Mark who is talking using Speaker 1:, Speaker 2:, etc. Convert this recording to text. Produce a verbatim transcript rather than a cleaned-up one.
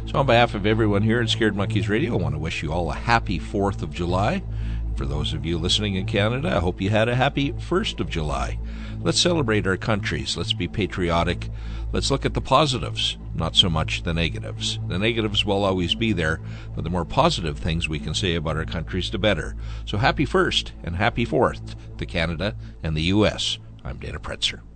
Speaker 1: So on behalf of everyone here at Scared Monkeys Radio, I want to wish you all a happy fourth of July. For those of you listening in Canada, I hope you had a happy first of July. Let's celebrate our countries. Let's be patriotic. Let's look at the positives, not so much the negatives. The negatives will always be there, but the more positive things we can say about our countries, the better. So happy first and happy fourth to Canada and the U S. I'm Dana Pretzer.